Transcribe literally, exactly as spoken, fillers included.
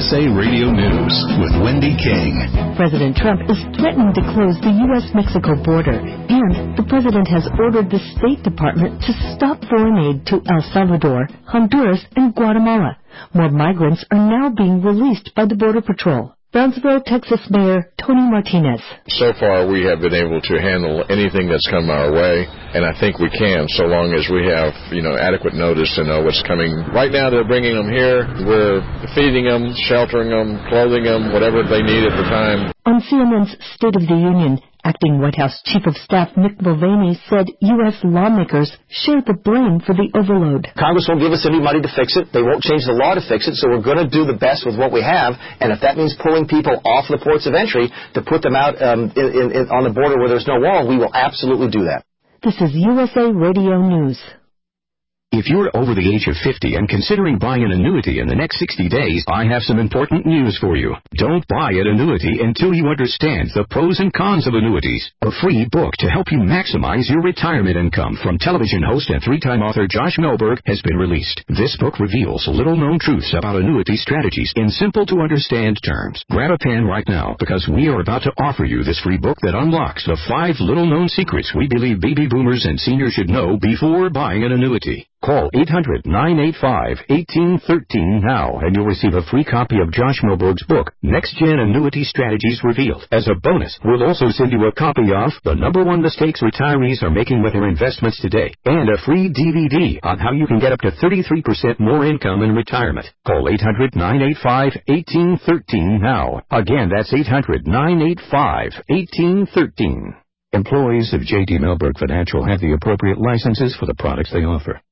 S A Radio News with Wendy King. President Trump is threatening to close the U S Mexico border, and the president has ordered the State Department to stop foreign aid to El Salvador, Honduras, and Guatemala. More migrants are now being released by the Border Patrol. Brownsville, Texas Mayor Tony Martinez. So far, we have been able to handle anything that's come our way, and I think we can, so long as we have, you know, adequate notice to know what's coming. Right now, they're bringing them here. We're feeding them, sheltering them, clothing them, whatever they need at the time. On C N N's State of the Union, Acting White House Chief of Staff Mick Mulvaney said U S lawmakers share the blame for the overload. Congress won't give us any money to fix it. They won't change the law to fix it, so we're going to do the best with what we have. And if that means pulling people off the ports of entry to put them out um, in, in, in, on the border where there's no wall, we will absolutely do that. This is U S A Radio News. If you're over the age of fifty and considering buying an annuity in the next sixty days, I have some important news for you. Don't buy an annuity until you understand the pros and cons of annuities. A free book to help you maximize your retirement income from television host and three-time author Josh Melberg has been released. This book reveals little-known truths about annuity strategies in simple-to-understand terms. Grab a pen right now, because we are about to offer you this free book that unlocks the five little-known secrets we believe baby boomers and seniors should know before buying an annuity. Call eight hundred, nine eight five, one eight one three now, and you'll receive a free copy of Josh Melberg's book, Next Gen Annuity Strategies Revealed. As a bonus, we'll also send you a copy of The Number One Mistakes Retirees Are Making with Their Investments Today, and a free D V D on how you can get up to thirty-three percent more income in retirement. Call eight hundred, nine eight five, one eight one three now. Again, that's eight hundred, nine eight five, one eight one three. Employees of J D Melberg Financial have the appropriate licenses for the products they offer.